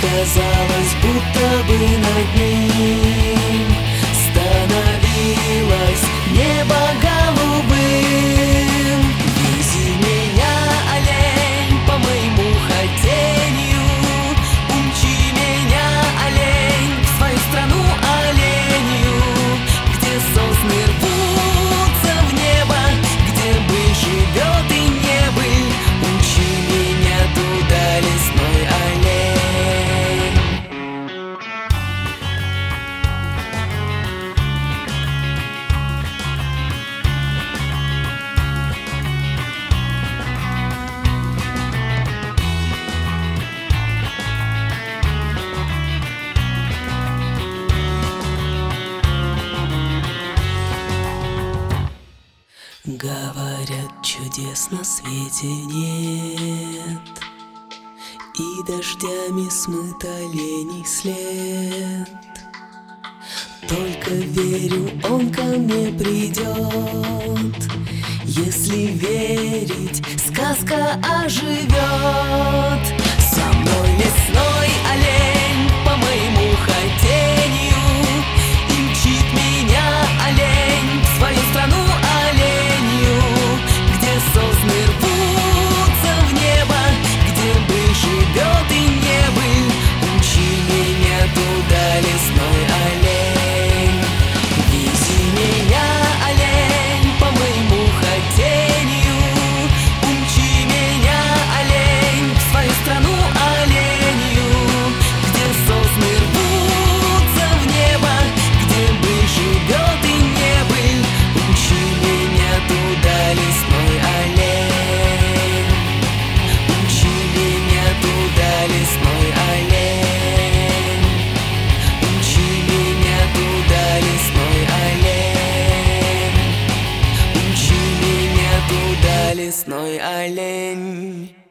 казалось, будто бы над ним становилось небо голубым. Вези меня, олень, по моему хотению, умчи меня, олень, в свою страну оленью, где сосны рвутся в небо, где быль живет и не быль. Умчи меня туда, лесной олень. Говорят, чудес на свете нет, и дождями смыт оленей след. Только верю, он ко мне придет. Если верить, сказка оживет. Со мной лесной олень, по моему хотению, и мчит меня олень в свою страну оленью, где сосны рвутся в небо, где быль живет и не быль. Умчи меня туда, лесной олень. Вези меня, олень, по моему хотению, умчи меня, олень, в свою страну оленью, где сосны рвутся в небо, где быль живет и не быль. Умчи меня туда, лесной олень. Умчи меня туда, лесной олень. Умчи меня туда, лесной олень. Умчи меня туда, лесной олень.